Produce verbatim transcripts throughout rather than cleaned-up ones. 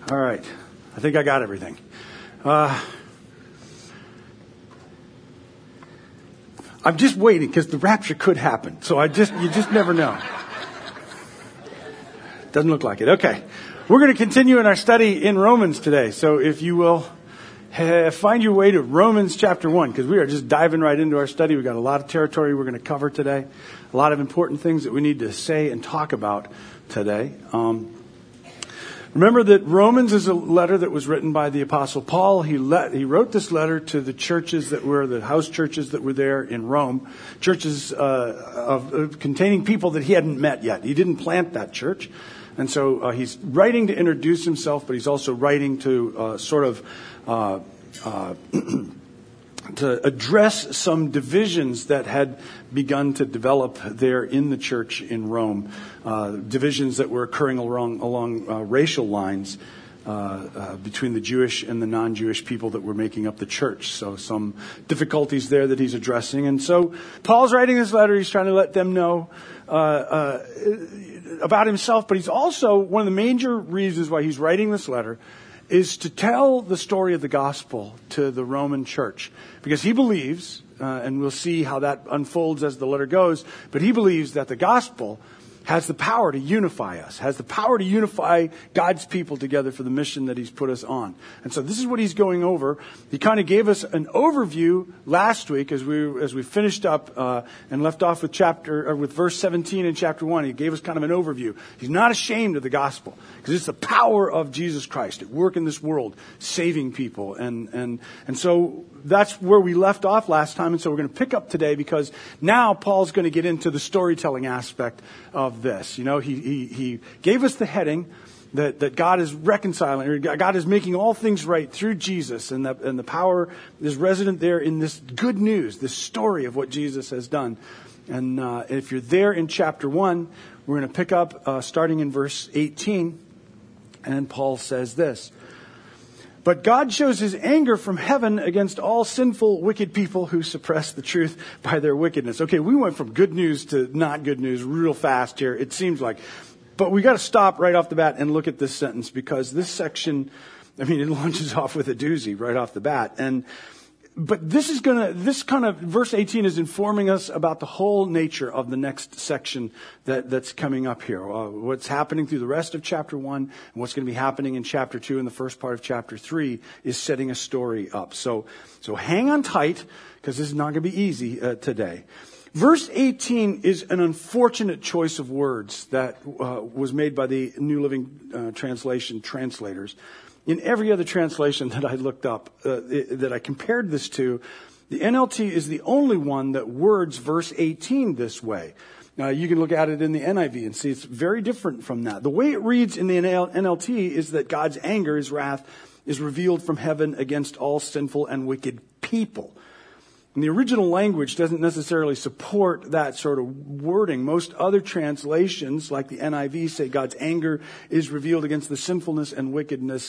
All right. I think I got everything. Uh, I'm just waiting because the rapture could happen. So I just, you just never know. Doesn't look like it. Okay. We're going to continue in our study in Romans today. So if you will uh, find your way to Romans chapter one, because we are just diving right into our study. We've got a lot of territory we're going to cover today. A lot of important things that we need to say and talk about today. Um, Remember that Romans is a letter that was written by the Apostle Paul. He let, he wrote this letter to the churches that were, the house churches that were there in Rome, churches uh, of, of containing people that he hadn't met yet. He didn't plant that church. And so uh, he's writing to introduce himself, but he's also writing to uh, sort of uh, uh, to address some divisions that had begun to develop there in the church in Rome, uh, divisions that were occurring along, along uh, racial lines uh, uh, between the Jewish and the non-Jewish people that were making up the church. So some difficulties there that he's addressing. And so Paul's writing this letter. He's trying to let them know uh, uh, about himself, but he's also, one of the major reasons why he's writing this letter is to tell the story of the gospel to the Roman church. Because he believes, uh, and we'll see how that unfolds as the letter goes, but he believes that the gospel has the power to unify us, has the power to unify God's people together for the mission that he's put us on. And so this is what he's going over. He kind of gave us an overview last week as we as we finished up uh, and left off with chapter or with verse seventeen in chapter one. He gave us kind of an overview. He's not ashamed of the gospel because it's the power of Jesus Christ at work in this world, saving people. And and and so that's where we left off last time. And so we're going to pick up today because now Paul's going to get into the storytelling aspect of this. You know, he, he, he gave us the heading that, that God is reconciling, or God is making all things right through Jesus, and that, and the power is resident there in this good news, this story of what Jesus has done. And uh, if you're there in chapter one, we're going to pick up uh, starting in verse eighteen, and Paul says this. But God shows his anger from heaven against all sinful, wicked people who suppress the truth by their wickedness. Okay, we went from good news to not good news real fast here, it seems like. But we got to stop right off the bat and look at this sentence, because this section, I mean, it launches off with a doozy right off the bat. And But this is going to, this kind of, verse eighteen is informing us about the whole nature of the next section that, that's coming up here. Uh, what's happening through the rest of chapter one and what's going to be happening in chapter two and the first part of chapter three is setting a story up. So, so hang on tight, because this is not going to be easy uh, today. Verse eighteen is an unfortunate choice of words that uh, was made by the New Living uh, Translation translators. In every other translation that I looked up, uh, that I compared this to, the N L T is the only one that words verse eighteen this way. Now, you can look at it in the N I V and see it's very different from that. The way it reads in the N L T is that God's anger, his wrath, is revealed from heaven against all sinful and wicked people. And the original language doesn't necessarily support that sort of wording. Most other translations, like the N I V, say God's anger is revealed against the sinfulness and wickedness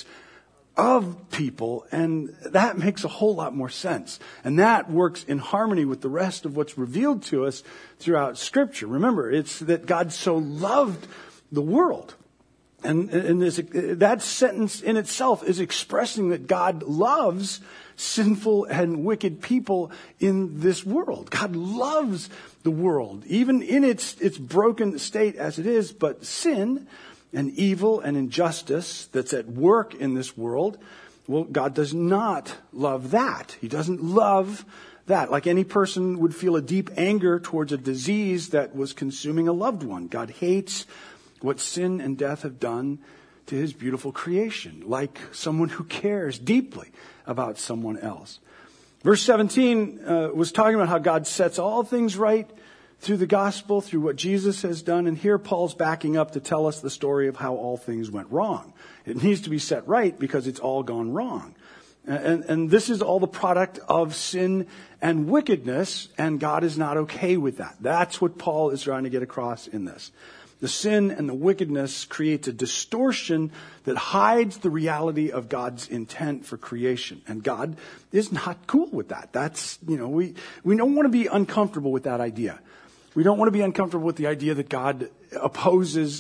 of people, and that makes a whole lot more sense. And that works in harmony with the rest of what's revealed to us throughout Scripture. Remember, it's that God so loved the world. And, and this, that sentence in itself is expressing that God loves sinful and wicked people in this world. God loves the world, even in its, its broken state as it is, but sin and evil and injustice that's at work in this world, well, God does not love that. He doesn't love that. Like any person would feel a deep anger towards a disease that was consuming a loved one. God hates what sin and death have done to his beautiful creation, like someone who cares deeply about someone else. Verse seventeen uh, was talking about how God sets all things right through the gospel, through what Jesus has done. And here Paul's backing up to tell us the story of how all things went wrong. It needs to be set right because it's all gone wrong. And, and this is all the product of sin and wickedness, and God is not okay with that. That's what Paul is trying to get across in this. The sin and the wickedness creates a distortion that hides the reality of God's intent for creation. And God is not cool with that. That's, you know, we, we don't want to be uncomfortable with that idea. We don't want to be uncomfortable with the idea that God opposes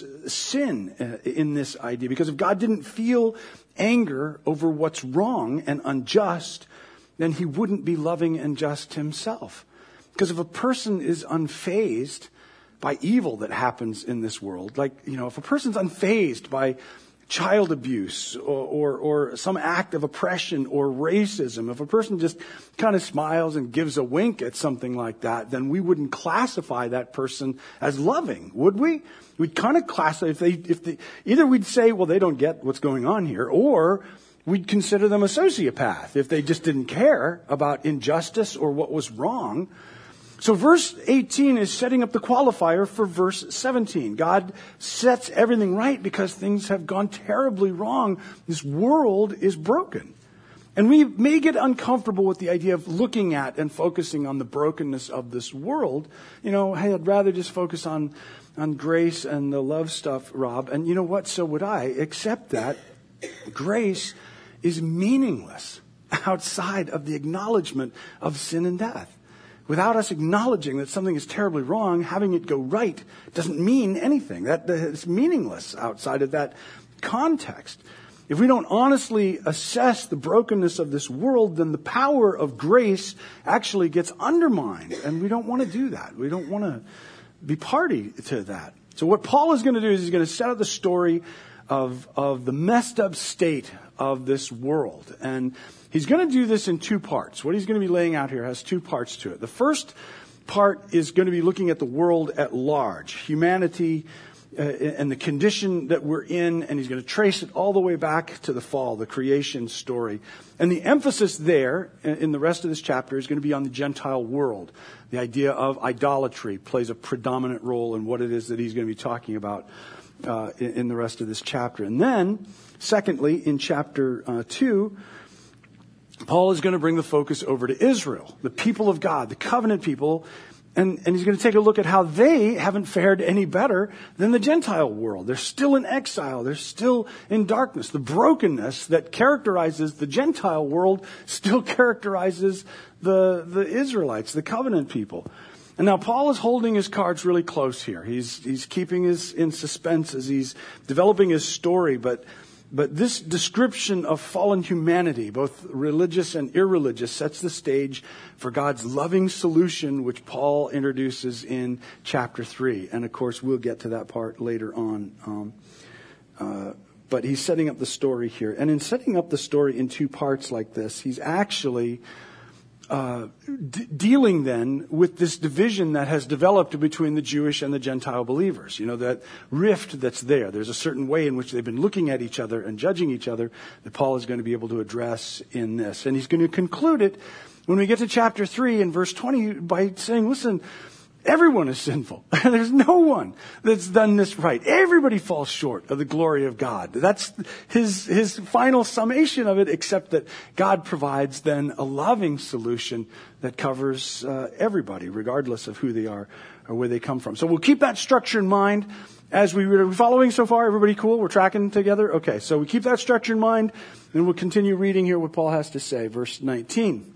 sin in this idea. Because if God didn't feel anger over what's wrong and unjust, then he wouldn't be loving and just himself. Because if a person is unfazed by evil that happens in this world, like, you know, if a person's unfazed by child abuse or, or, or some act of oppression or racism, if a person just kind of smiles and gives a wink at something like that, then we wouldn't classify that person as loving, would we? We'd kind of classify, if they, if they, either we'd say, well, they don't get what's going on here, or we'd consider them a sociopath if they just didn't care about injustice or what was wrong. So verse eighteen is setting up the qualifier for verse seventeen. God sets everything right because things have gone terribly wrong. This world is broken. And we may get uncomfortable with the idea of looking at and focusing on the brokenness of this world. You know, hey, I'd rather just focus on, on grace and the love stuff, Rob. And you know what? So would I, except that grace is meaningless outside of the acknowledgement of sin and death. Without us acknowledging that something is terribly wrong, having it go right doesn't mean anything. That is meaningless outside of that context. If we don't honestly assess the brokenness of this world, then the power of grace actually gets undermined. And we don't want to do that. We don't want to be party to that. So what Paul is going to do is he's going to set up the story of, of the messed up state of this world. And he's going to do this in two parts. What he's going to be laying out here has two parts to it. The first part is going to be looking at the world at large, humanity uh, and the condition that we're in, and he's going to trace it all the way back to the fall, the creation story. And the emphasis there in the rest of this chapter is going to be on the Gentile world. The idea of idolatry plays a predominant role in what it is that he's going to be talking about uh, in, in the rest of this chapter. And then, secondly, in chapter uh, two, Paul is going to bring the focus over to Israel, the people of God, the covenant people, and, and he's going to take a look at how they haven't fared any better than the Gentile world. They're still in exile. They're still in darkness. The brokenness that characterizes the Gentile world still characterizes the, the Israelites, the covenant people. And now Paul is holding his cards really close here. He's, he's keeping his in suspense as he's developing his story, but But this description of fallen humanity, both religious and irreligious, sets the stage for God's loving solution, which Paul introduces in chapter three. And of course, we'll get to that part later on. Um, uh, but he's setting up the story here. And in setting up the story in two parts like this, he's actually Uh, d- dealing then with this division that has developed between the Jewish and the Gentile believers. You know, that rift that's there. There's a certain way in which they've been looking at each other and judging each other that Paul is going to be able to address in this. And he's going to conclude it when we get to chapter three and verse twenty by saying, listen, everyone is sinful. There's no one that's done this right. Everybody falls short of the glory of God. That's his, his final summation of it, except that God provides then a loving solution that covers uh, everybody, regardless of who they are or where they come from. So we'll keep that structure in mind as we are following so far. Everybody cool? We're tracking together? Okay, so we keep that structure in mind, and we'll continue reading here what Paul has to say. Verse nineteen.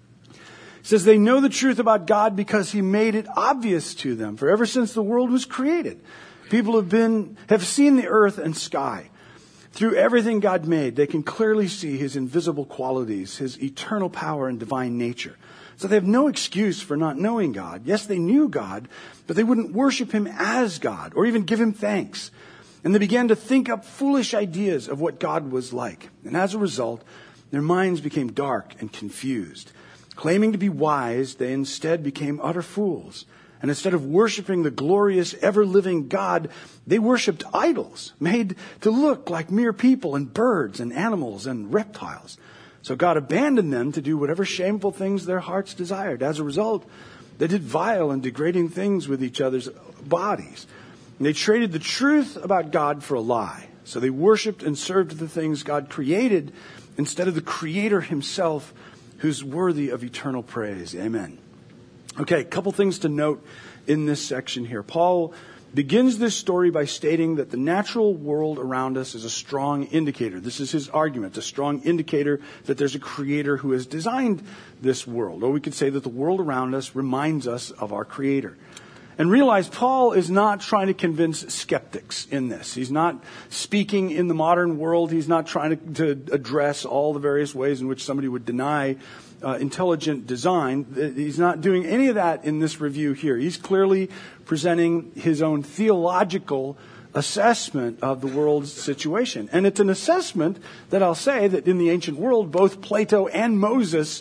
It says, they know the truth about God because he made it obvious to them. For ever since the world was created, people have been, have seen the earth and sky. Through everything God made, they can clearly see his invisible qualities, his eternal power and divine nature. So they have no excuse for not knowing God. Yes, they knew God, but they wouldn't worship him as God or even give him thanks. And they began to think up foolish ideas of what God was like. And as a result, their minds became dark and confused. Claiming to be wise, they instead became utter fools. And instead of worshiping the glorious, ever-living God, they worshipped idols made to look like mere people and birds and animals and reptiles. So God abandoned them to do whatever shameful things their hearts desired. As a result, they did vile and degrading things with each other's bodies. And they traded the truth about God for a lie. So they worshipped and served the things God created instead of the Creator himself, who's worthy of eternal praise. Amen. Okay, a couple things to note in this section here. Paul begins this story by stating that the natural world around us is a strong indicator. This is his argument, a strong indicator that there's a creator who has designed this world. Or we could say that the world around us reminds us of our creator. And realize Paul is not trying to convince skeptics in this. He's not speaking in the modern world. He's not trying to, to address all the various ways in which somebody would deny uh, intelligent design. He's not doing any of that in this review here. He's clearly presenting his own theological assessment of the world's situation. And it's an assessment that I'll say that in the ancient world, both Plato and Moses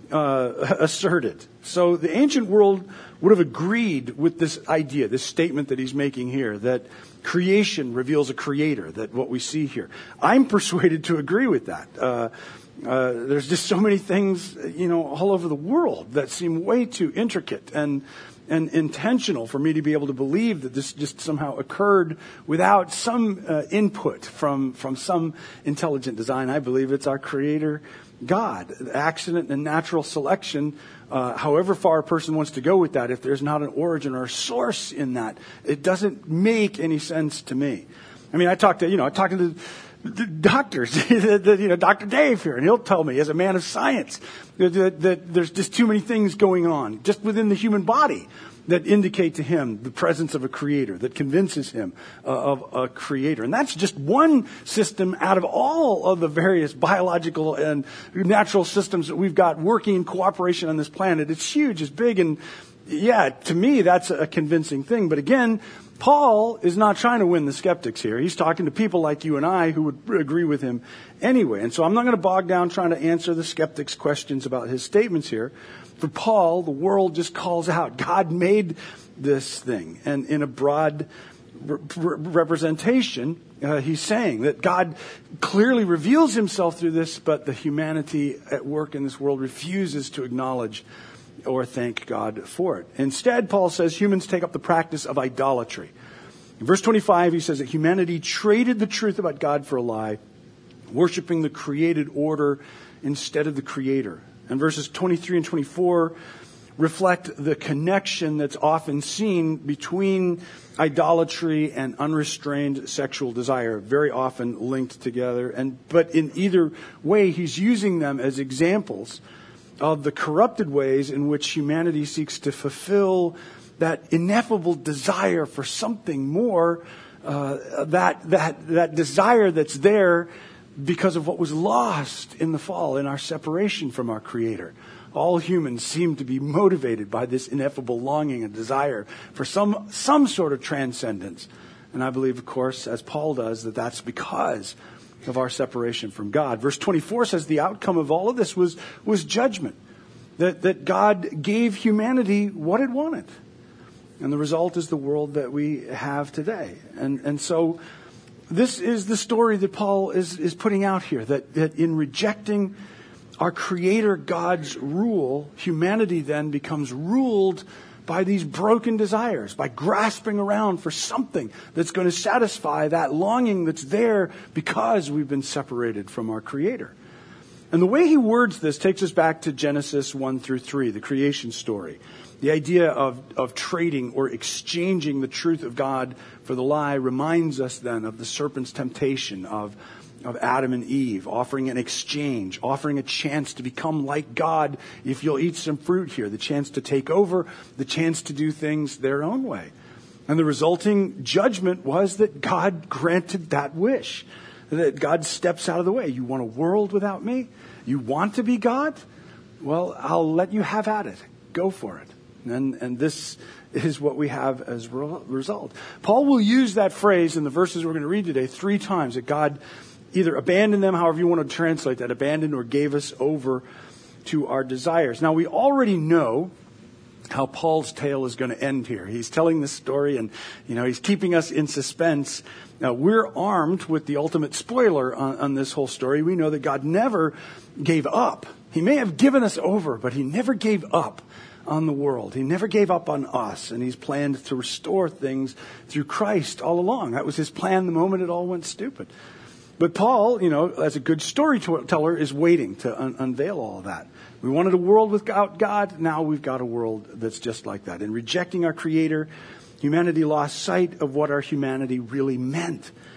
uh, asserted. So the ancient world would have agreed with this idea, this statement that he's making here, that creation reveals a creator, that what we see here. I'm persuaded to agree with that. Uh, uh, there's just so many things, you know, all over the world that seem way too intricate and and intentional for me to be able to believe that this just somehow occurred without some uh, input from from some intelligent design. I believe it's our creator, God. Accident and natural selection, uh, however far a person wants to go with that, if there's not an origin or a source in that, it doesn't make any sense to me. I mean, I talk to, you know, I talk to the, the doctors, you know, Doctor Dave here, and he'll tell me as a man of science that, that, that there's just too many things going on just within the human body that indicate to him the presence of a creator, that convinces him uh, of a creator. And that's just one system out of all of the various biological and natural systems that we've got working in cooperation on this planet. It's huge, it's big, and yeah, to me, that's a convincing thing. But again, Paul is not trying to win the skeptics here. He's talking to people like you and I who would agree with him anyway. And so I'm not going to bog down trying to answer the skeptics' questions about his statements here. For Paul, the world just calls out, God made this thing. And in a broad re- representation, uh, he's saying that God clearly reveals himself through this, but the humanity at work in this world refuses to acknowledge or thank God for it. Instead, Paul says humans take up the practice of idolatry. In verse twenty-five, he says that humanity traded the truth about God for a lie, worshiping the created order instead of the creator. And verses twenty-three and twenty-four reflect the connection that's often seen between idolatry and unrestrained sexual desire, very often linked together. And but in either way, he's using them as examples of the corrupted ways in which humanity seeks to fulfill that ineffable desire for something more, uh, that that that desire that's there because of what was lost in the fall, in our separation from our Creator. All humans seem to be motivated by this ineffable longing and desire for some some sort of transcendence. And I believe, of course, as Paul does, that that's because of our separation from God. Verse twenty-four says the outcome of all of this was, was judgment. That, that God gave humanity what it wanted. And the result is the world that we have today. And, and so this is the story that Paul is, is putting out here. That, that in rejecting our Creator God's rule, humanity then becomes ruled by these broken desires, by grasping around for something that's going to satisfy that longing that's there because we've been separated from our Creator. And the way he words this takes us back to Genesis one through three, the creation story. The idea of, of trading or exchanging the truth of God for the lie reminds us then of the serpent's temptation of of Adam and Eve, offering an exchange, offering a chance to become like God if you'll eat some fruit here, the chance to take over, the chance to do things their own way. And the resulting judgment was that God granted that wish, that God steps out of the way. You want a world without me? You want to be God? Well, I'll let you have at it. Go for it. And, and this is what we have as a result. Paul will use that phrase in the verses we're going to read today three times, that God either abandoned them, however you want to translate that, abandoned, or gave us over to our desires. Now, we already know how Paul's tale is going to end here. He's telling this story and, you know, he's keeping us in suspense. Now, we're armed with the ultimate spoiler on, on this whole story. We know that God never gave up. He may have given us over, but he never gave up on the world. He never gave up on us, and he's planned to restore things through Christ all along. That was his plan the moment it all went stupid. But Paul, you know, as a good storyteller, is waiting to un- unveil all of that. We wanted a world without God. Now we've got a world that's just like that. In rejecting our Creator, humanity lost sight of what our humanity really meant.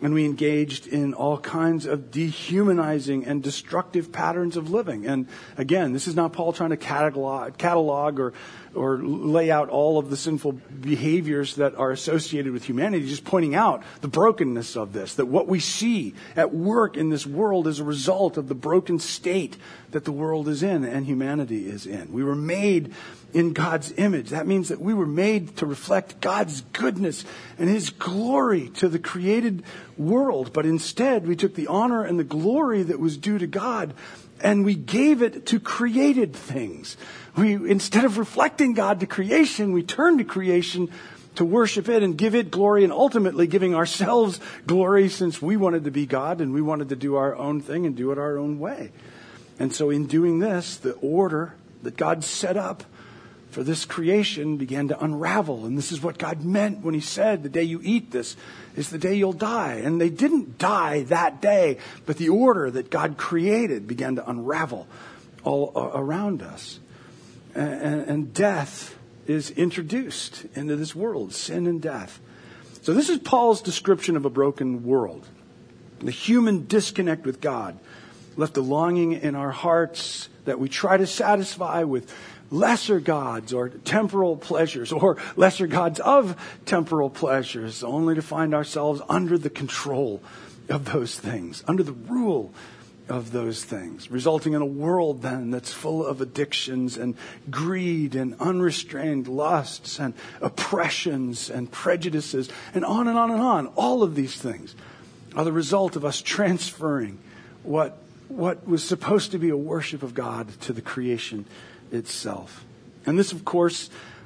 And we engaged in all kinds of dehumanizing and destructive patterns of living. And again, this is not Paul trying to catalog, catalog or, or lay out all of the sinful behaviors that are associated with humanity, just pointing out the brokenness of this, that what we see at work in this world is a result of the broken state that the world is in and humanity is in. We were made in God's image. That means that we were made to reflect God's goodness and His glory to the created world. But instead, we took the honor and the glory that was due to God and we gave it to created things. We, instead of reflecting God to creation, we turned to creation to worship it and give it glory, and ultimately giving ourselves glory, since we wanted to be God and we wanted to do our own thing and do it our own way. And so in doing this, the order that God set up for this creation began to unravel. And this is what God meant when He said, the day you eat this is the day you'll die. And they didn't die that day, but the order that God created began to unravel all around us. And, and death is introduced into this world, sin and death. So this is Paul's description of a broken world. The human disconnect with God left a longing in our hearts that we try to satisfy with lesser gods or temporal pleasures, or lesser gods of temporal pleasures, only to find ourselves under the control of those things, under the rule of those things, resulting in a world then that's full of addictions and greed and unrestrained lusts and oppressions and prejudices and on and on and on. All of these things are the result of us transferring what what was supposed to be a worship of God to the creation itself. And this, of course,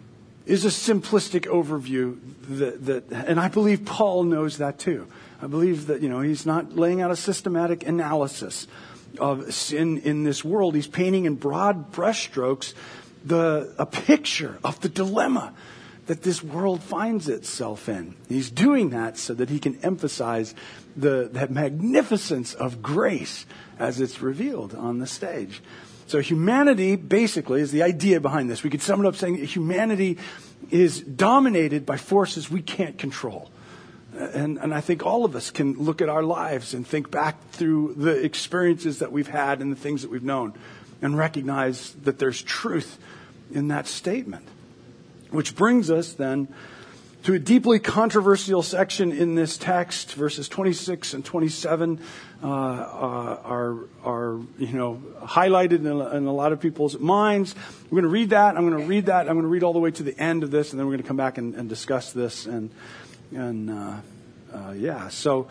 is a simplistic overview that, that, and I believe Paul knows that too. I believe that, you know, he's not laying out a systematic analysis of sin in this world. He's painting in broad brushstrokes the a picture of the dilemma that this world finds itself in. He's doing that so that he can emphasize the, the magnificence of grace as it's revealed on the stage. So humanity, basically, is the idea behind this. We could sum it up saying humanity is dominated by forces we can't control. And, and I think all of us can look at our lives and think back through the experiences that we've had and the things that we've known and recognize that there's truth in that statement. Which brings us then to a deeply controversial section in this text. Verses twenty-six and twenty-seven uh, uh, are, are you know, highlighted in a, in a lot of people's minds. We're going to read that. I'm going to read that. I'm going to read all the way to the end of this, and then we're going to come back and, and discuss this. And and uh, uh, yeah, so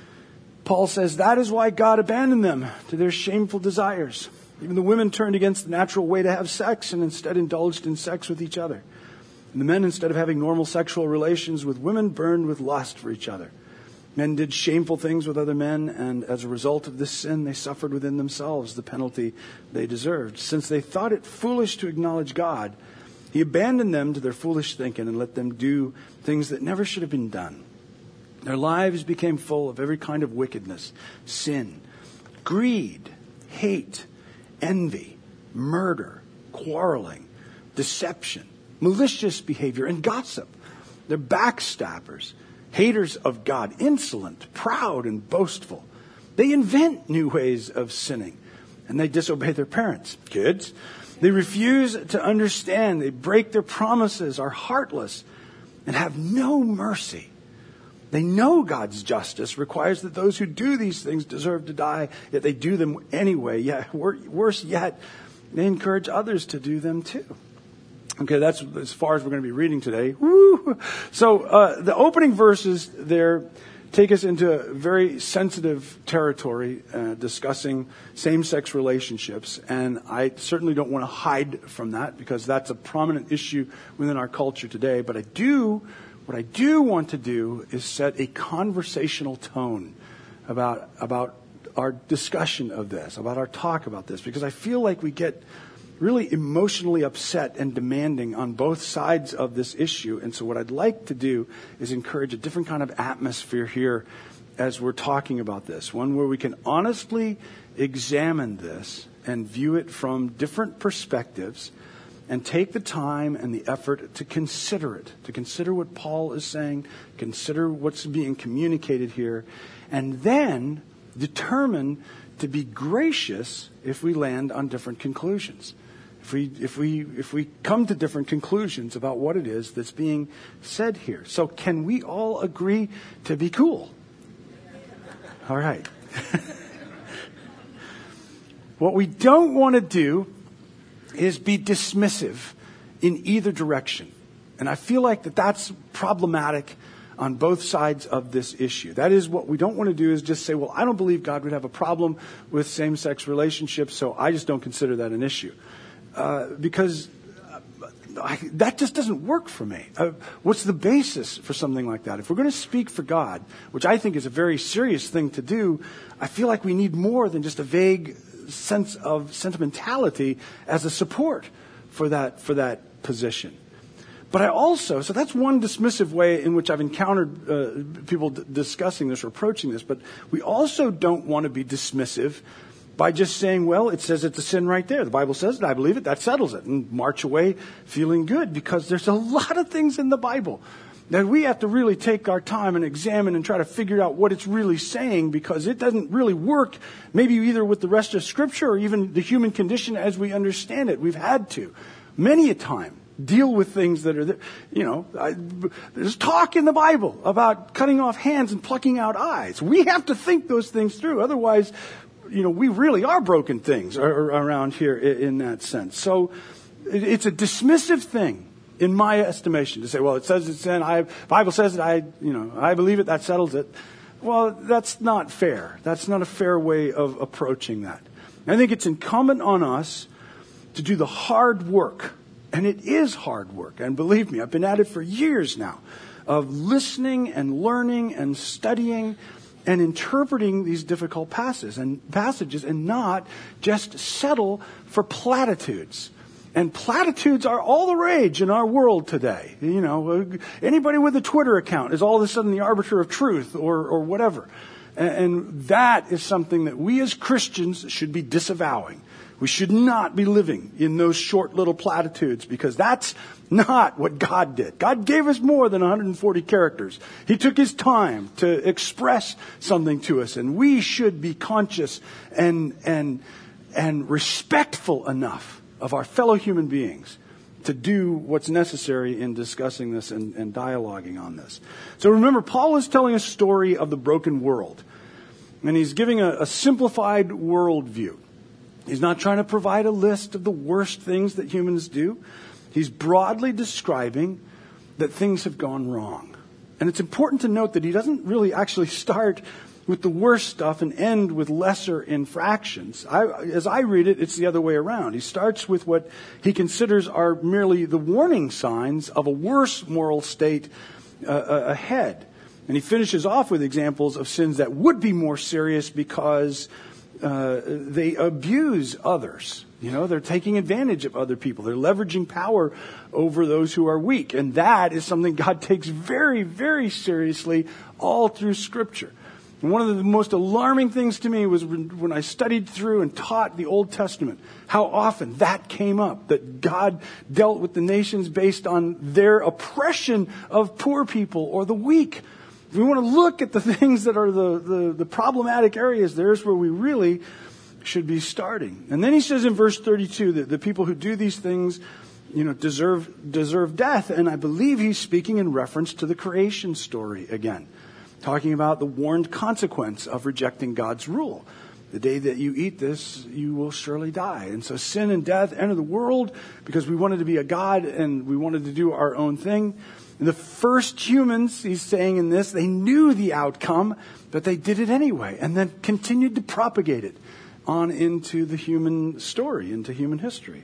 Paul says, that is why God abandoned them to their shameful desires. Even the women turned against the natural way to have sex and instead indulged in sex with each other. And the men, instead of having normal sexual relations with women, burned with lust for each other. Men did shameful things with other men, and as a result of this sin, they suffered within themselves the penalty they deserved. Since they thought it foolish to acknowledge God, He abandoned them to their foolish thinking and let them do things that never should have been done. Their lives became full of every kind of wickedness, sin, greed, hate, envy, murder, quarreling, deception, malicious behavior, and gossip. They're backstabbers, haters of God, insolent, proud, and boastful. They invent new ways of sinning, and they disobey their parents. Kids, they refuse to understand. They break their promises, are heartless, and have no mercy. They know God's justice requires that those who do these things deserve to die, yet they do them anyway. Yet, worse yet, they encourage others to do them too. Okay, that's as far as we're going to be reading today. Woo! So uh, the opening verses there take us into very sensitive territory, uh, discussing same-sex relationships. And I certainly don't want to hide from that, because that's a prominent issue within our culture today. But I do, what I do want to do is set a conversational tone about about our discussion of this, about our talk about this, because I feel like we get really emotionally upset and demanding on both sides of this issue. And so what I'd like to do is encourage a different kind of atmosphere here as we're talking about this. One where we can honestly examine this and view it from different perspectives and take the time and the effort to consider it, to consider what Paul is saying, consider what's being communicated here, and then determine to be gracious if we land on different conclusions. If we, if we, if we come to different conclusions about what it is that's being said here. So can we all agree to be cool? All right. What we don't want to do is be dismissive in either direction. And I feel like that that's problematic on both sides of this issue. That is, what we don't want to do is just say, well, I don't believe God would have a problem with same-sex relationships, so I just don't consider that an issue. Uh, because I, that just doesn't work for me. Uh, what's the basis for something like that? If we're going to speak for God, which I think is a very serious thing to do, I feel like we need more than just a vague sense of sentimentality as a support for that, for that position. But I also, so that's one dismissive way in which I've encountered uh, people d- discussing this or approaching this, but we also don't want to be dismissive by just saying, well, it says it's a sin right there. The Bible says it, I believe it, that settles it, and march away feeling good, because there's a lot of things in the Bible that we have to really take our time and examine and try to figure out what it's really saying, because it doesn't really work maybe either with the rest of Scripture or even the human condition as we understand it. We've had to, many a time, deal with things that are there. You know, I, there's talk in the Bible about cutting off hands and plucking out eyes. We have to think those things through. Otherwise, you know, we really are broken things around here in that sense. So it's a dismissive thing, in my estimation, to say, well, it says it's sin. I, Bible says it. I, you know, I believe it. That settles it. Well, that's not fair. That's not a fair way of approaching that. I think it's incumbent on us to do the hard work. And it is hard work. And believe me, I've been at it for years now, of listening and learning and studying and interpreting these difficult passages and passages and not just settle for platitudes. And platitudes are all the rage in our world today. You know, anybody with a Twitter account is all of a sudden the arbiter of truth or, or whatever. And, and that is something that we as Christians should be disavowing. We should not be living in those short little platitudes, because that's not what God did. God gave us more than one hundred forty characters. He took His time to express something to us, and we should be conscious and and and respectful enough of our fellow human beings to do what's necessary in discussing this and, and dialoguing on this. So remember, Paul is telling a story of the broken world, and he's giving a, a simplified worldview. He's not trying to provide a list of the worst things that humans do. He's broadly describing that things have gone wrong. And it's important to note that he doesn't really actually start with the worst stuff and end with lesser infractions. I, as I read it, it's the other way around. He starts with what he considers are merely the warning signs of a worse moral state uh, ahead. And he finishes off with examples of sins that would be more serious because Uh, they abuse others. You know, they're taking advantage of other people. They're leveraging power over those who are weak. And that is something God takes very, very seriously all through Scripture. And one of the most alarming things to me was when, when I studied through and taught the Old Testament, how often that came up, that God dealt with the nations based on their oppression of poor people or the weak. If we want to look at the things that are the, the, the problematic areas, there's where we really should be starting. And then he says in verse thirty-two that the people who do these things, you know, deserve deserve death. And I believe he's speaking in reference to the creation story again, talking about the warned consequence of rejecting God's rule. The day that you eat this, you will surely die. And so sin and death enter the world because we wanted to be a God and we wanted to do our own thing. And the first humans, he's saying in this, they knew the outcome, but they did it anyway, and then continued to propagate it on into the human story, into human history.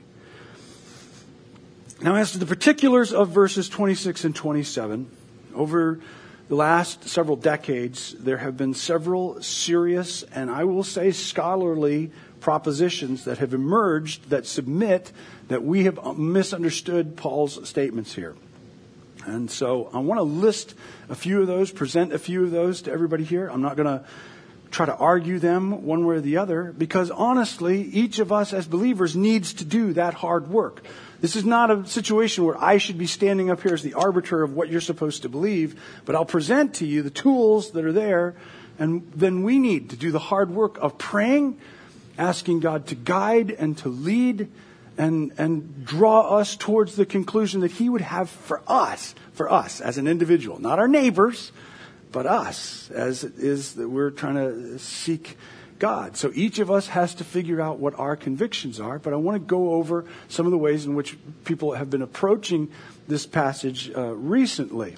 Now, as to the particulars of verses twenty-six and twenty-seven, over the last several decades, there have been several serious, and I will say scholarly, propositions that have emerged that submit that we have misunderstood Paul's statements here. And so I want to list a few of those, present a few of those to everybody here. I'm not going to try to argue them one way or the other, because honestly, each of us as believers needs to do that hard work. This is not a situation where I should be standing up here as the arbiter of what you're supposed to believe, but I'll present to you the tools that are there, and then we need to do the hard work of praying, asking God to guide and to lead and and draw us towards the conclusion that He would have for us, for us as an individual, not our neighbors, but us, as it is that we're trying to seek God. So each of us has to figure out what our convictions are, but I want to go over some of the ways in which people have been approaching this passage uh, recently.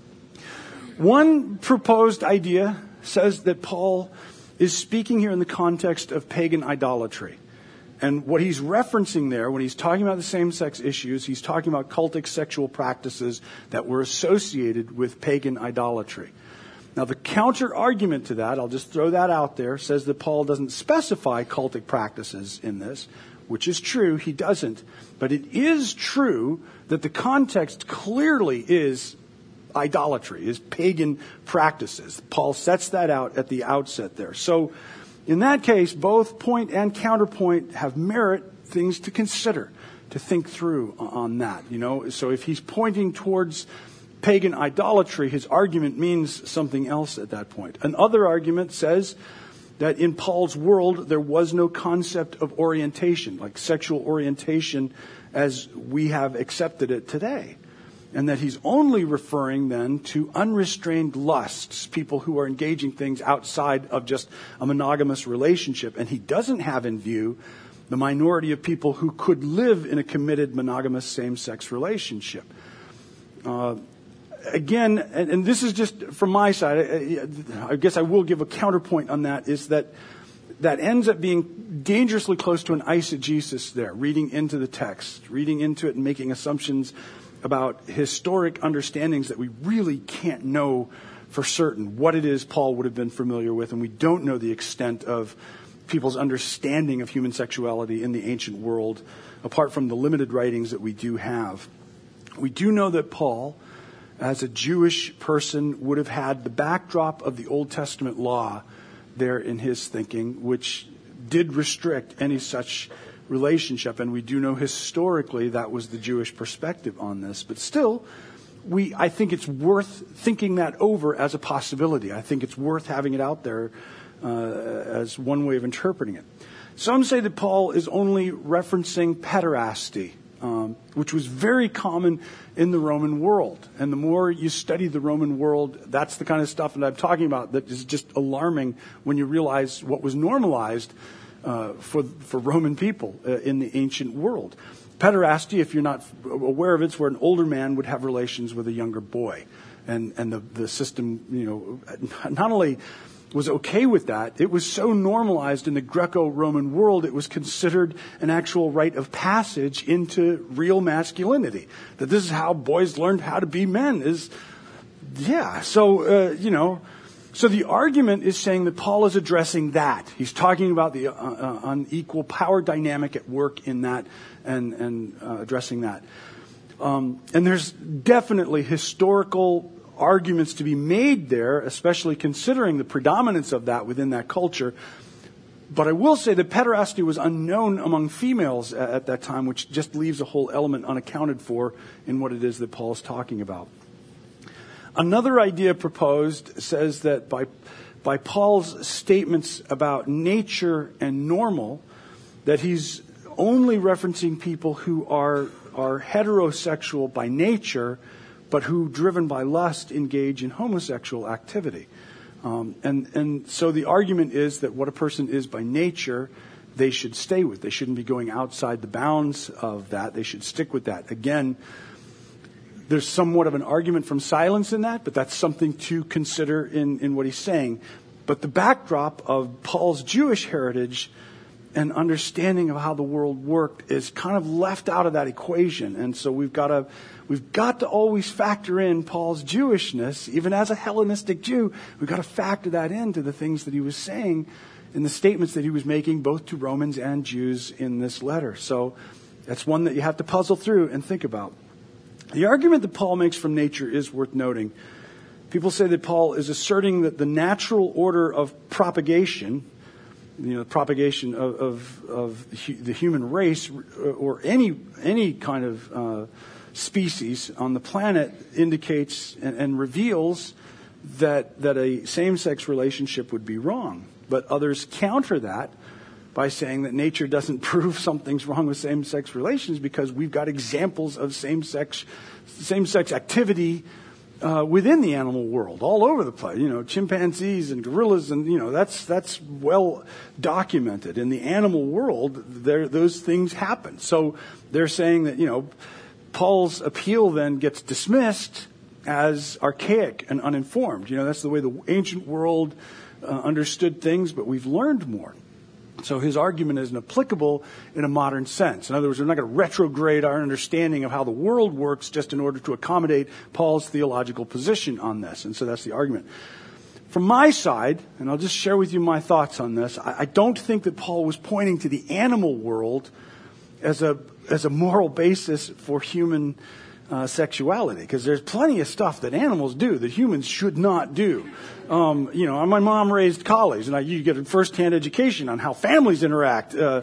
One proposed idea says that Paul is speaking here in the context of pagan idolatry. And what he's referencing there, when he's talking about the same-sex issues, he's talking about cultic sexual practices that were associated with pagan idolatry. Now, the counter-argument to that, I'll just throw that out there, says that Paul doesn't specify cultic practices in this, which is true, he doesn't. But it is true that the context clearly is idolatry, is pagan practices. Paul sets that out at the outset there. So, in that case, both point and counterpoint have merit, things to consider, to think through on that. You know, so if he's pointing towards pagan idolatry, his argument means something else at that point. Another argument says that in Paul's world there was no concept of orientation, like sexual orientation as we have accepted it today. And that he's only referring then to unrestrained lusts, people who are engaging things outside of just a monogamous relationship. And he doesn't have in view the minority of people who could live in a committed monogamous same-sex relationship. Uh, again, and, and this is just from my side, I, I guess I will give a counterpoint on that, is that that ends up being dangerously close to an eisegesis there, reading into the text, reading into it and making assumptions about historic understandings that we really can't know for certain what it is Paul would have been familiar with, and we don't know the extent of people's understanding of human sexuality in the ancient world, apart from the limited writings that we do have. We do know that Paul, as a Jewish person, would have had the backdrop of the Old Testament law there in his thinking, which did restrict any such relationship, and we do know historically that was the Jewish perspective on this. But still, we I think it's worth thinking that over as a possibility. I think it's worth having it out there uh, as one way of interpreting it. Some say that Paul is only referencing pederasty, um, which was very common in the Roman world. And the more you study the Roman world, that's the kind of stuff that I'm talking about that is just alarming when you realize what was normalized Uh, for for Roman people uh, in the ancient world. Pederasty, if you're not aware of it, it's where an older man would have relations with a younger boy. And and the, the system, you know, not only was okay with that, it was so normalized in the Greco-Roman world, it was considered an actual rite of passage into real masculinity. That this is how boys learned how to be men. Is yeah, so, uh, you know... So the argument is saying that Paul is addressing that. He's talking about the uh, uh, unequal power dynamic at work in that and, and uh, addressing that. Um, and there's definitely historical arguments to be made there, especially considering the predominance of that within that culture. But I will say that pederasty was unknown among females at, at that time, which just leaves a whole element unaccounted for in what it is that Paul is talking about. Another idea proposed says that by by Paul's statements about nature and normal, that he's only referencing people who are are heterosexual by nature, but who, driven by lust, engage in homosexual activity. Um, and and so the argument is that what a person is by nature, they should stay with. They shouldn't be going outside the bounds of that. They should stick with that. Again, there's somewhat of an argument from silence in that, but that's something to consider in, in what he's saying. But the backdrop of Paul's Jewish heritage and understanding of how the world worked is kind of left out of that equation. And so we've got to we've got to always factor in Paul's Jewishness, even as a Hellenistic Jew. We've got to factor that into the things that he was saying in the statements that he was making both to Romans and Jews in this letter. So that's one that you have to puzzle through and think about. The argument that Paul makes from nature is worth noting. People say that Paul is asserting that the natural order of propagation, you know, propagation of, of, of the human race or any any kind of uh, species on the planet indicates and, and reveals that that a same-sex relationship would be wrong. But others counter that by saying that nature doesn't prove something's wrong with same-sex relations because we've got examples of same-sex same-sex activity uh, within the animal world, all over the place. You know, chimpanzees and gorillas, and you know that's that's well documented in the animal world. There, those things happen. So they're saying that you know, Paul's appeal then gets dismissed as archaic and uninformed. You know, that's the way the ancient world uh, understood things, but we've learned more. So his argument isn't applicable in a modern sense. In other words, we're not going to retrograde our understanding of how the world works just in order to accommodate Paul's theological position on this. And so that's the argument. From my side, and I'll just share with you my thoughts on this, I, I don't think that Paul was pointing to the animal world as a as a moral basis for human uh, sexuality, because there's plenty of stuff that animals do that humans should not do. Um, you know, my mom raised collies, and I, you get a first-hand education on how families interact uh,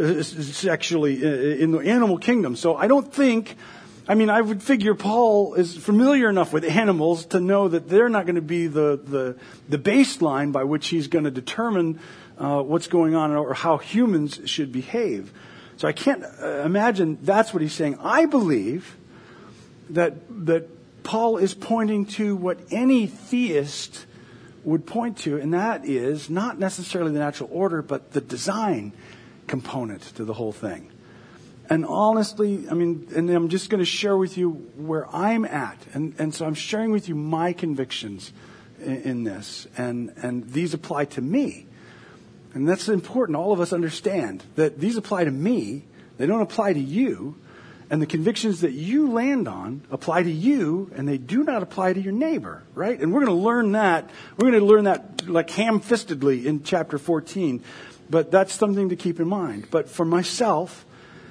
sexually in the animal kingdom. So I don't think, I mean, I would figure Paul is familiar enough with animals to know that they're not going to be the, the, the baseline by which he's going to determine uh, what's going on or how humans should behave. So I can't uh, imagine that's what he's saying. I believe that that Paul is pointing to what any theist would point to, and that is not necessarily the natural order, but the design component to the whole thing. And honestly, I mean, and I'm just going to share with you where I'm at. And, and so I'm sharing with you my convictions in, in this. And, and these apply to me. And that's important. All of us understand that these apply to me. They don't apply to you. And the convictions that you land on apply to you, and they do not apply to your neighbor, right? And we're going to learn that. We're going to learn that like ham-fistedly in chapter fourteen. But that's something to keep in mind. But for myself,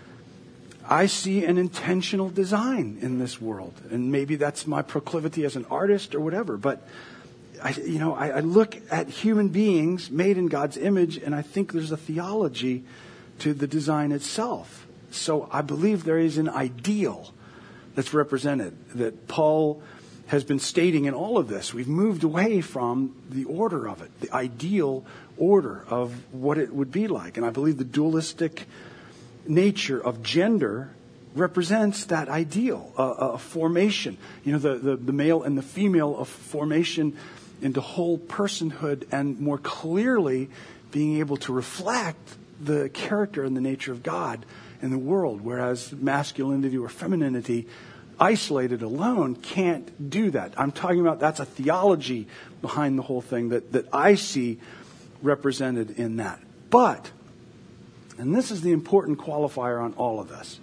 I see an intentional design in this world. And maybe that's my proclivity as an artist or whatever. But, I, you know, I, I look at human beings made in God's image, and I think there's a theology to the design itself. So I believe there is an ideal that's represented, that Paul has been stating in all of this. We've moved away from the order of it, the ideal order of what it would be like. And I believe the dualistic nature of gender represents that ideal, a, a formation. You know, the, the, the male and the female, of formation into whole personhood, and more clearly being able to reflect the character and the nature of God in the world, whereas masculinity or femininity, isolated alone, can't do that. I'm talking about that's a theology behind the whole thing that, that I see represented in that. But, and this is the important qualifier on all of this,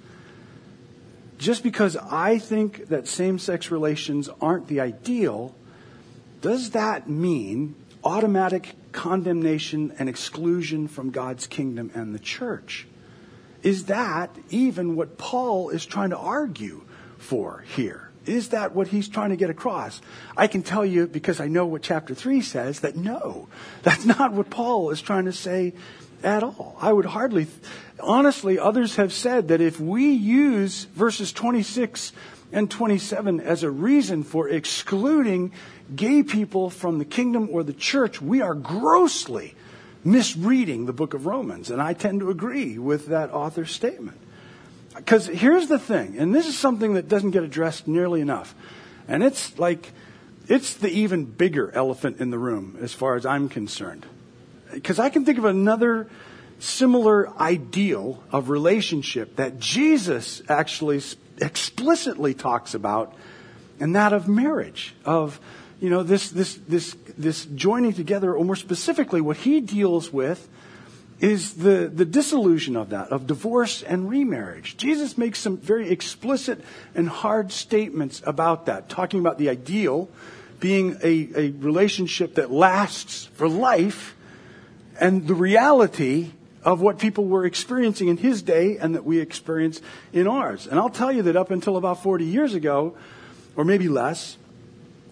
just because I think that same-sex relations aren't the ideal, does that mean automatic condemnation and exclusion from God's kingdom and the church? Is that even what Paul is trying to argue for here? Is that what he's trying to get across? I can tell you, because I know what chapter three says, that no, that's not what Paul is trying to say at all. I would hardly, honestly, others have said that if we use verses twenty-six and twenty-seven as a reason for excluding gay people from the kingdom or the church, we are grossly misreading the book of Romans. And I tend to agree with that author's statement. Because here's the thing, and this is something that doesn't get addressed nearly enough. And it's like, it's the even bigger elephant in the room as far as I'm concerned. Because I can think of another similar ideal of relationship that Jesus actually explicitly talks about, and that of marriage, of You know, this, this, this, this joining together, or more specifically, what he deals with is the, the dissolution of that, of divorce and remarriage. Jesus makes some very explicit and hard statements about that, talking about the ideal being a, a relationship that lasts for life, and the reality of what people were experiencing in his day and that we experience in ours. And I'll tell you that up until about forty years ago, or maybe less,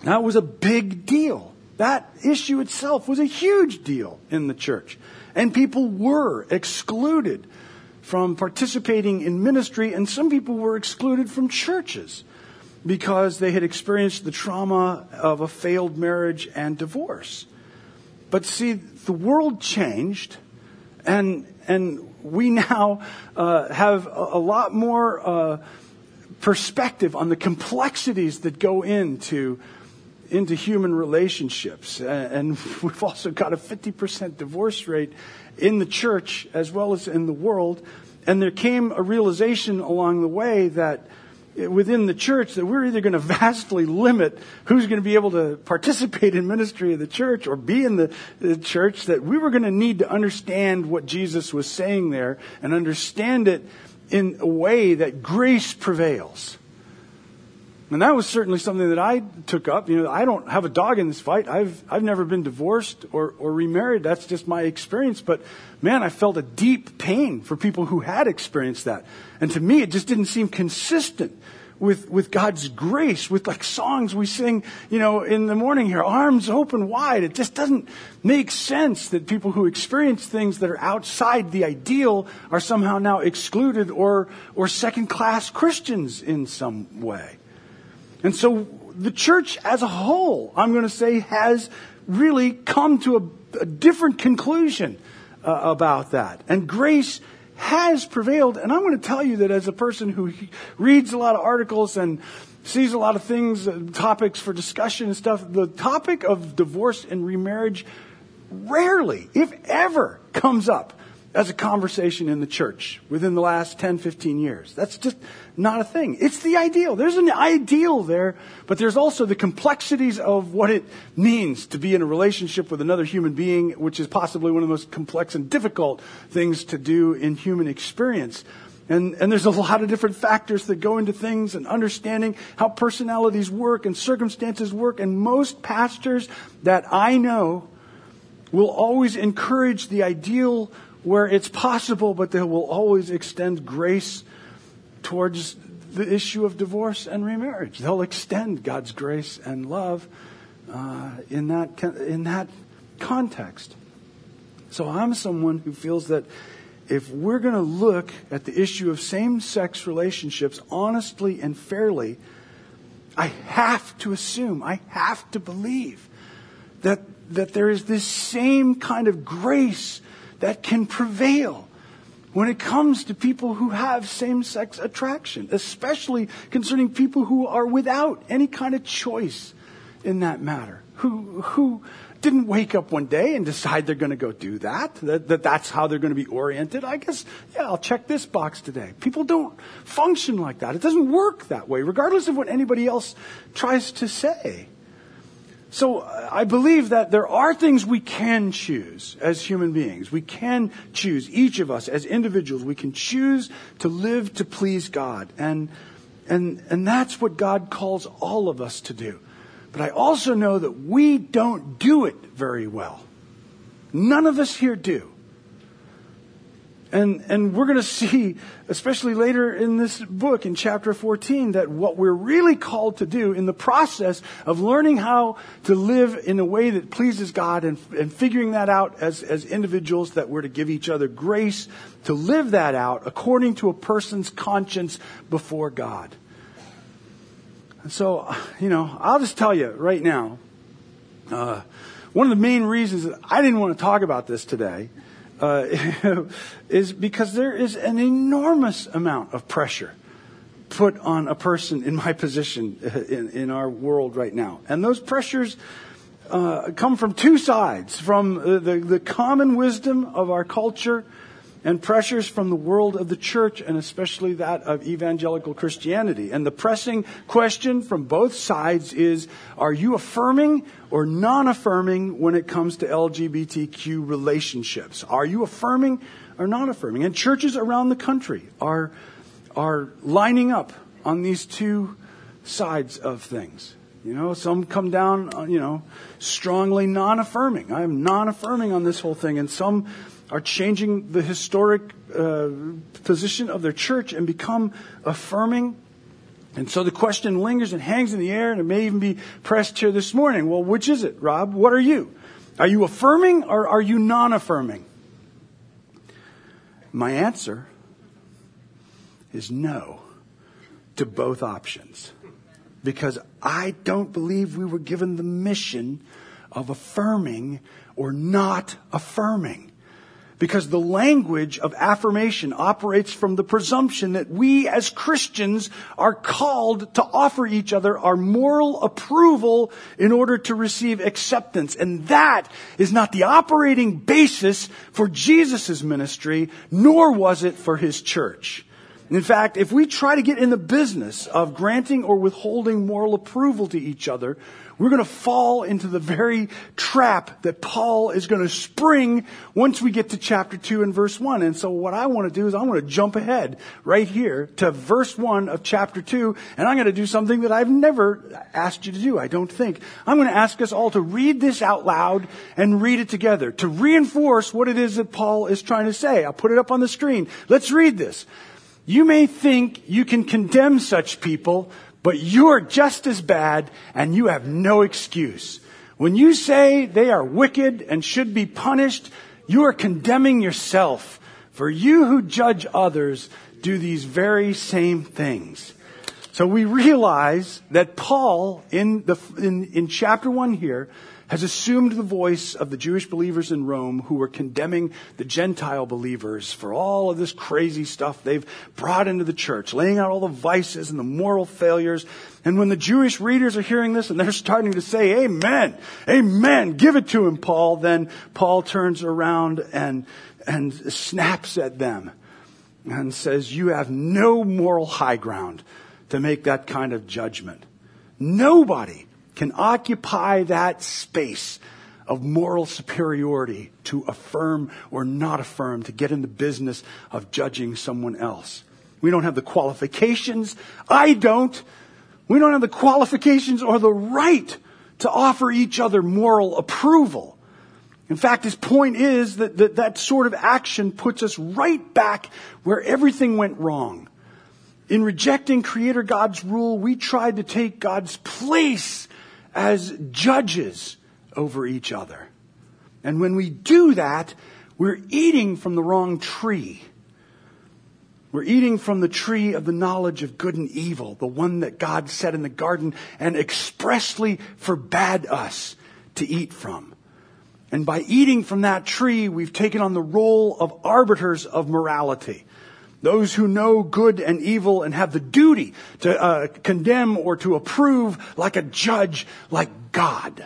That was a big deal. That issue itself was a huge deal in the church. And people were excluded from participating in ministry, and some people were excluded from churches because they had experienced the trauma of a failed marriage and divorce. But see, the world changed, and and we now uh, have a, a lot more uh, perspective on the complexities that go into into human relationships. And we've also got a fifty percent divorce rate in the church as well as in the world. And there came a realization along the way that within the church that we're either going to vastly limit who's going to be able to participate in ministry of the church or be in the, the church, that we were going to need to understand what Jesus was saying there and understand it in a way that grace prevails. And that was certainly something that I took up. You know, I don't have a dog in this fight. I've I've never been divorced or, or remarried. That's just my experience. But man, I felt a deep pain for people who had experienced that. And to me, it just didn't seem consistent with, with God's grace, with like songs we sing, you know, in the morning here, arms open wide. It just doesn't make sense that people who experience things that are outside the ideal are somehow now excluded or or second-class Christians in some way. And so the church as a whole, I'm going to say, has really come to a, a different conclusion uh, about that. And grace has prevailed. And I'm going to tell you that as a person who reads a lot of articles and sees a lot of things, uh, topics for discussion and stuff, the topic of divorce and remarriage rarely, if ever, comes up as a conversation in the church within the last ten, fifteen years. That's just not a thing. It's the ideal. There's an ideal there, but there's also the complexities of what it means to be in a relationship with another human being, which is possibly one of the most complex and difficult things to do in human experience. And, and there's a lot of different factors that go into things and understanding how personalities work and circumstances work. And most pastors that I know will always encourage the ideal where it's possible, but they will always extend grace towards the issue of divorce and remarriage. They'll extend God's grace and love uh, in that in that context. So I'm someone who feels that if we're going to look at the issue of same-sex relationships honestly and fairly, I have to assume, I have to believe that that there is this same kind of grace that can prevail when it comes to people who have same-sex attraction, especially concerning people who are without any kind of choice in that matter, who who didn't wake up one day and decide they're going to go do that, that, that that's how they're going to be oriented. I guess, yeah, I'll check this box today. People don't function like that. It doesn't work that way, regardless of what anybody else tries to say. So I believe that there are things we can choose as human beings. We can choose, each of us as individuals, we can choose to live to please God. And, and, and that's what God calls all of us to do. But I also know that we don't do it very well. None of us here do. And, and we're going to see, especially later in this book, in chapter fourteen, that what we're really called to do in the process of learning how to live in a way that pleases God and, and figuring that out as, as individuals, that we're to give each other grace to live that out according to a person's conscience before God. And so, you know, I'll just tell you right now, uh, one of the main reasons that I didn't want to talk about this today Uh, is because there is an enormous amount of pressure put on a person in my position in, in our world right now. And those pressures uh, come from two sides, from the, the, the common wisdom of our culture and pressures from the world of the church, and especially that of evangelical Christianity. And the pressing question from both sides is, are you affirming or non-affirming when it comes to L G B T Q relationships? Are you affirming or non-affirming? And churches around the country are, are lining up on these two sides of things. You know, some come down, you know, strongly non-affirming. I am non-affirming on this whole thing. And some are changing the historic uh, position of their church and become affirming. And so the question lingers and hangs in the air, and it may even be pressed here this morning. Well, which is it, Rob? What are you? Are you affirming or are you non-affirming? My answer is no to both options. Because I don't believe we were given the mission of affirming or not affirming. Because the language of affirmation operates from the presumption that we as Christians are called to offer each other our moral approval in order to receive acceptance. And that is not the operating basis for Jesus' ministry, nor was it for his church. In fact, if we try to get in the business of granting or withholding moral approval to each other, we're going to fall into the very trap that Paul is going to spring once we get to chapter two and verse one. And so what I want to do is I want to jump ahead right here to verse one of chapter two, and I'm going to do something that I've never asked you to do, I don't think. I'm going to ask us all to read this out loud and read it together to reinforce what it is that Paul is trying to say. I'll put it up on the screen. Let's read this. You may think you can condemn such people, but you're just as bad and you have no excuse. When you say they are wicked and should be punished, you are condemning yourself. For you who judge others do these very same things. So we realize that Paul in the in, in chapter one here has assumed the voice of the Jewish believers in Rome who were condemning the Gentile believers for all of this crazy stuff they've brought into the church, laying out all the vices and the moral failures. And when the Jewish readers are hearing this and they're starting to say, amen, amen, give it to him, Paul, then Paul turns around and, and snaps at them and says, you have no moral high ground to make that kind of judgment. Nobody can occupy that space of moral superiority to affirm or not affirm, to get in the business of judging someone else. We don't have the qualifications. I don't. We don't have the qualifications or the right to offer each other moral approval. In fact, his point is that that, that sort of action puts us right back where everything went wrong. In rejecting Creator God's rule, we tried to take God's place as judges over each other. And when we do that, we're eating from the wrong tree. We're eating from the tree of the knowledge of good and evil, the one that God set in the garden and expressly forbade us to eat from. And by eating from that tree, we've taken on the role of arbiters of morality. Those who know good and evil and have the duty to uh, condemn or to approve like a judge, like God.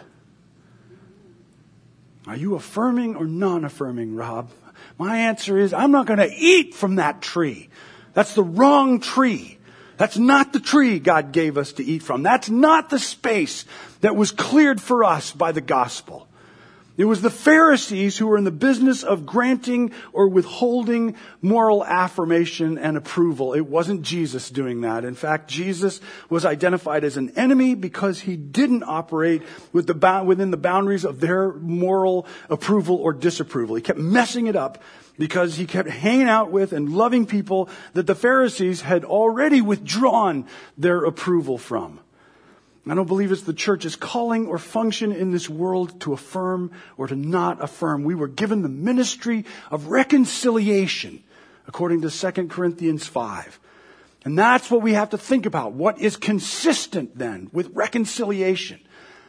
Are you affirming or non-affirming, Rob? My answer is I'm not going to eat from that tree. That's the wrong tree. That's not the tree God gave us to eat from. That's not the space that was cleared for us by the gospel. It was the Pharisees who were in the business of granting or withholding moral affirmation and approval. It wasn't Jesus doing that. In fact, Jesus was identified as an enemy because he didn't operate with the, within the boundaries of their moral approval or disapproval. He kept messing it up because he kept hanging out with and loving people that the Pharisees had already withdrawn their approval from. I don't believe it's the church's calling or function in this world to affirm or to not affirm. We were given the ministry of reconciliation, according to Second Corinthians five. And that's what we have to think about. What is consistent then with reconciliation?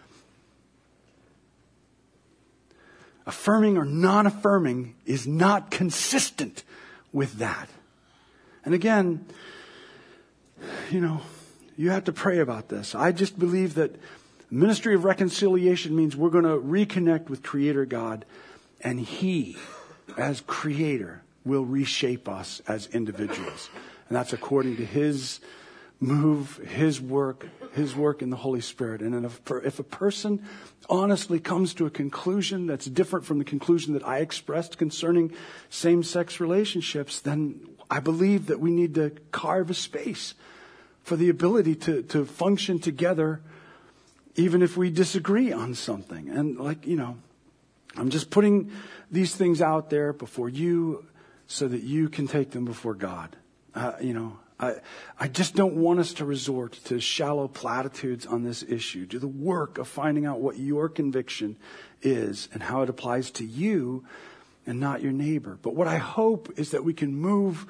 Affirming or non-affirming is not consistent with that. And again, you know, you have to pray about this. I just believe that ministry of reconciliation means we're going to reconnect with Creator God, and He, as Creator, will reshape us as individuals. And that's according to His move, His work, His work in the Holy Spirit. And if, if a person honestly comes to a conclusion that's different from the conclusion that I expressed concerning same-sex relationships, then I believe that we need to carve a space for the ability to, to function together, even if we disagree on something. And like, you know, I'm just putting these things out there before you so that you can take them before God. Uh, you know, I, I just don't want us to resort to shallow platitudes on this issue. Do the work of finding out what your conviction is and how it applies to you and not your neighbor. But what I hope is that we can move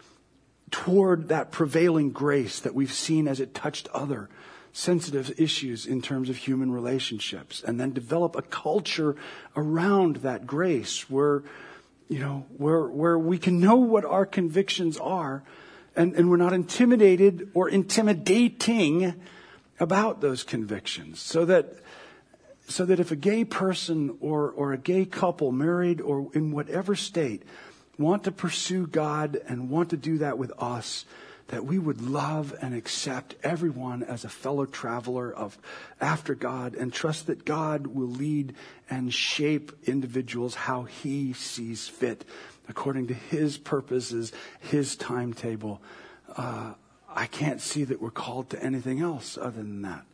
toward that prevailing grace that we've seen as it touched other sensitive issues in terms of human relationships, and then develop a culture around that grace where, you know, where, where we can know what our convictions are. And, and we're not intimidated or intimidating about those convictions. So that, so that if a gay person or, or a gay couple, married or in whatever state, want to pursue God and want to do that with us, that we would love and accept everyone as a fellow traveler of after God, and trust that God will lead and shape individuals how He sees fit, according to His purposes, His timetable. Uh, I can't see that we're called to anything else other than that.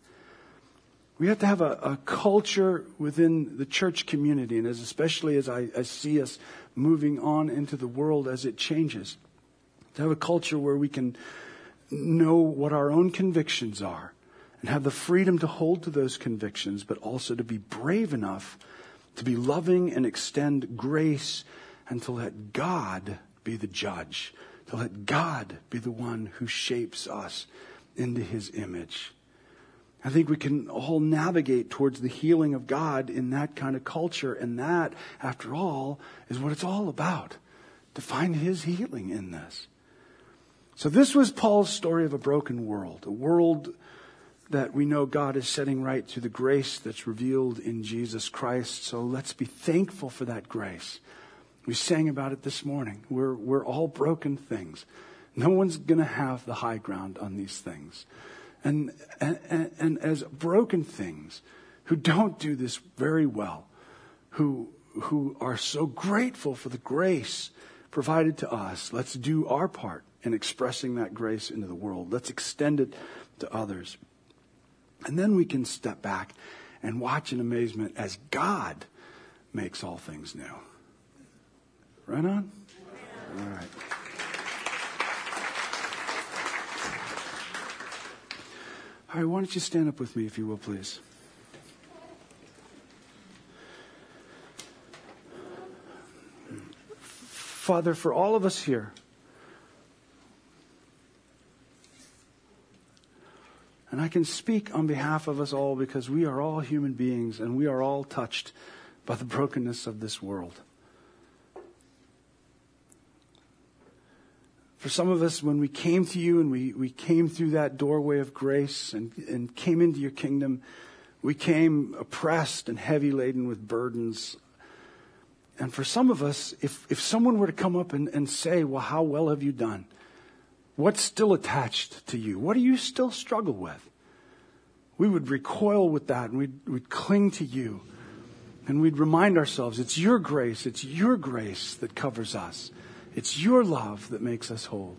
We have to have a, a culture within the church community, and as especially as I, I see us moving on into the world as it changes, to have a culture where we can know what our own convictions are and have the freedom to hold to those convictions, but also to be brave enough to be loving and extend grace, and to let God be the judge, to let God be the one who shapes us into His image. I think we can all navigate towards the healing of God in that kind of culture, and that, after all, is what it's all about, to find His healing in this. So this was Paul's story of a broken world, a world that we know God is setting right through the grace that's revealed in Jesus Christ. So let's be thankful for that grace. We sang about it this morning. We're, we're all broken things. No one's going to have the high ground on these things. And, and, and as broken things who don't do this very well, who, who are so grateful for the grace provided to us, let's do our part in expressing that grace into the world. Let's extend it to others. And then we can step back and watch in amazement as God makes all things new. Right on? All right. All right, why don't you stand up with me, if you will, please. Father, for all of us here, and I can speak on behalf of us all because we are all human beings and we are all touched by the brokenness of this world. For some of us, when we came to you and we, we came through that doorway of grace and, and came into your kingdom, we came oppressed and heavy laden with burdens. And for some of us, if, if someone were to come up and, and say, well, how well have you done? What's still attached to you? What do you still struggle with? We would recoil with that, and we'd, we'd cling to you. And we'd remind ourselves, it's your grace, it's your grace that covers us. It's your love that makes us whole.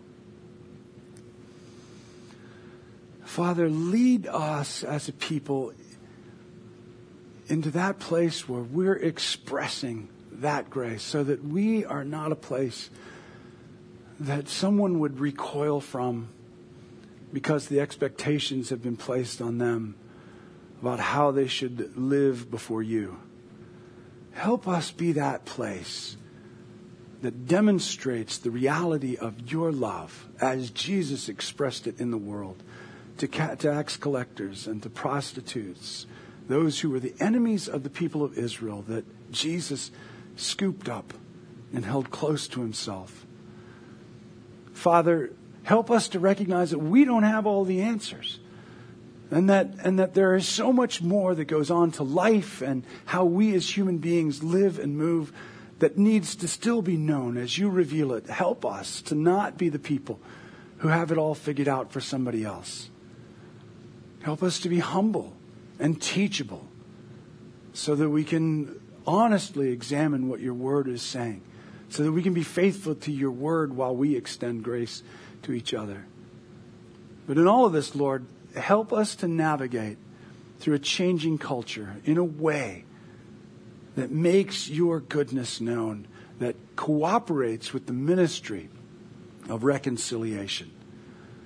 Father, lead us as a people into that place where we're expressing that grace, so that we are not a place that someone would recoil from because the expectations have been placed on them about how they should live before you. Help us be that place that demonstrates the reality of your love as Jesus expressed it in the world to tax collectors and to prostitutes, those who were the enemies of the people of Israel that Jesus scooped up and held close to himself. Father, help us to recognize that we don't have all the answers, and that and that there is so much more that goes on to life and how we as human beings live and move that needs to still be known as you reveal it. Help us to not be the people who have it all figured out for somebody else. Help us to be humble and teachable so that we can honestly examine what your word is saying, so that we can be faithful to your word while we extend grace to each other. But in all of this, Lord, help us to navigate through a changing culture in a way that makes your goodness known, that cooperates with the ministry of reconciliation.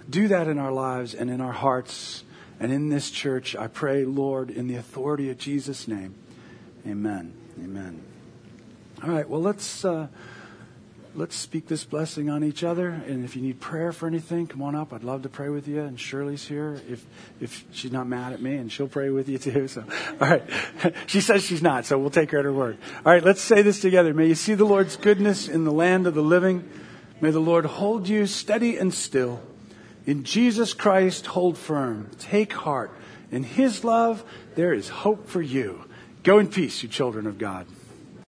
do that in our lives and in our hearts and in this church. I pray, Lord, in the authority of Jesus' name. Amen. Amen. All right, well, let's uh, let's speak this blessing on each other. And if you need prayer for anything, come on up. I'd love to pray with you. And Shirley's here if if she's not mad at me, and she'll pray with you too. So, all right. She says she's not, so we'll take her at her word. All right, let's say this together. May you see the Lord's goodness in the land of the living. May the Lord hold you steady and still. In Jesus Christ, hold firm. Take heart. In His love, there is hope for you. Go in peace, you children of God.